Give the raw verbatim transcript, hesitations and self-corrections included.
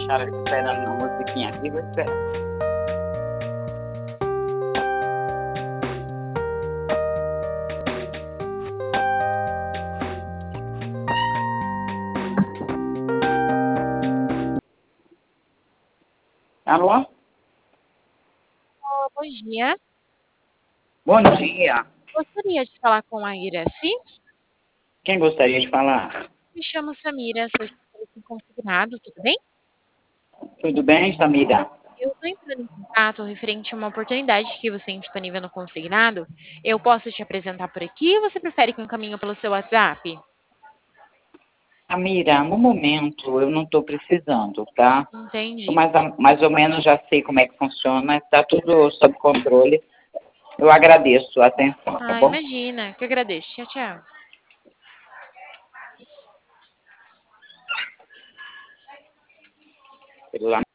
deixar esperando a musiquinha aqui, vou esperar. Alô? Bom dia. Bom dia. Gostaria de falar com a Iraci. Quem gostaria de falar? Me chamo Samira, sou especialista em consignado, tudo bem? Tudo bem, Samira? Eu estou entrando em contato referente a uma oportunidade que você tem disponível no consignado. Eu posso te apresentar por aqui ou você prefere que eu encaminhe pelo seu WhatsApp? Samira, no momento eu não estou precisando, tá? Eu Entendi. mais, mais ou menos já sei como é que funciona, está tudo sob controle. Eu agradeço a atenção, tá Ah, bom? imagina, que eu agradeço. Tchau, tchau. Celular